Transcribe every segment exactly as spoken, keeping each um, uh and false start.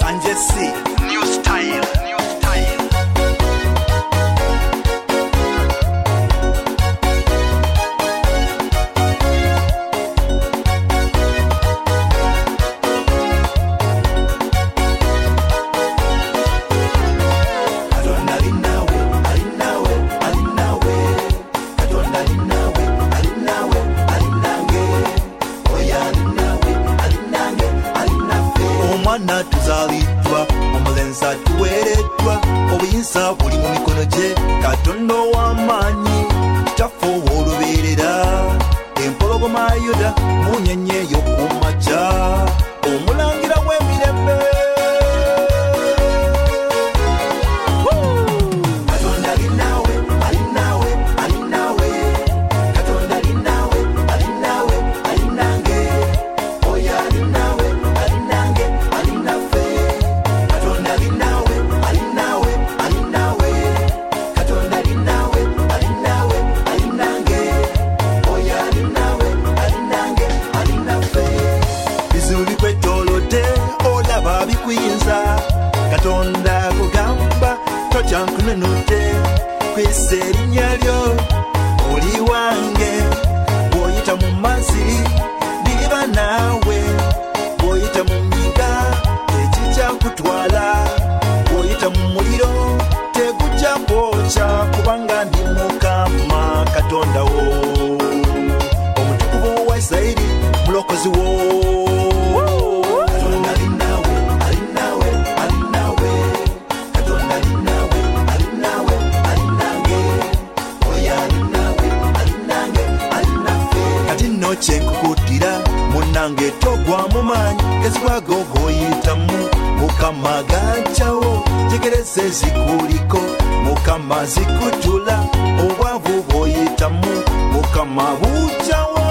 Sanjesi new style new style Omwana tuzaliddwa omulenzi atuweereddwa obuyinza buli mu mikono gye Katonda w'amaanyi kitaffe ow'olubeerera empologoma Yuda munyenye y'okumakya omulangira w'emirembe Katonda ali naawe ali naawe ali naawe Katonda ali naawe ali naawe ali nange oyo ali naawe ali nange ali naffe Katonda ali naawe ali naawe ali naawe Katonda ali naawe ali naawe ali nange oyo ali naawe ali nange ali naffe bizibu bikwetoolodde olaba bikuyinza Katonda kugamba totya nkununudde kwisa erinnya lyo oli wange bw'oyita mu mazzi ndiba naawe bw'oyita mu nyiga tekijja kutwala bw'oyita mu muliro tegujja kwokya kubanga ndi Mukama Katonda wo omutukuvu wa Isirayiri mulokozi wo Katonda ali naawe ali naawe ali naawe Katonda ali naawe ali naawe ali nange oyo ali naawe ali nange ali naffe kati nno kye nkukuutira munnange togwamu maanyi gezibwago g'oyitamu Mukama gajjawo jegereza ezikuliko Mukama zikutula obwavu bw'oyitamu Mukama bujjawo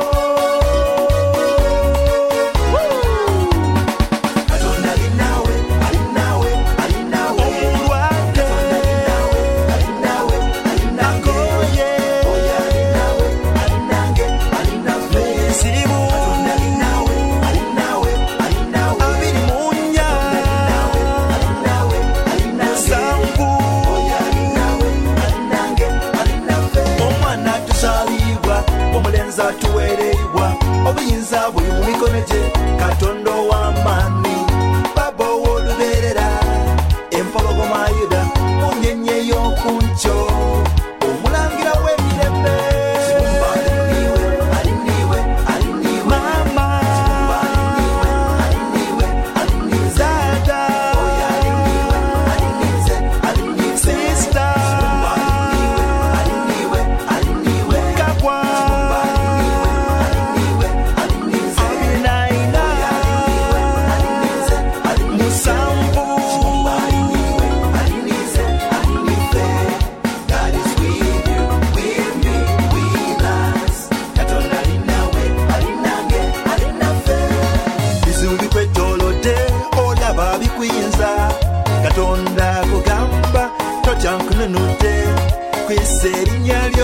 Katonda ali naawe ali naawe ali naawe omulwadde ali naawe ali nange oyo ali naawe ali nange ali naffe ezibu Katonda ali naawe ali naawe ali naawe abiri mu nnya ali naawe ali musanvu oyo ali naawe ali nange ali naffe omwana tuzaalibwa omulenzi atuweereibwa obuyinza buli mu mikono gye Katonda ow'amaanyi Baba ow'olubeerera empologoma Yuda munyenye y'oku nkyo omulangira w'emirembe ali niiwe ali niiwe Mama ali niiwe ali niiwe Zaada oyo ali niiwe ali niize ali niize Sister ali niiwe ali niiwe Kagwa ali niiwe ali niize Abinaina ali niize ali niize Musanvu ali niiwe ali niize ali niize God is with you with me with us Katonda ali naawe ali nange ali naffe bizibu bikwetoolodde olaba bikuyinza Katonda kugamba totya nkununudde kwisa erinnya lyo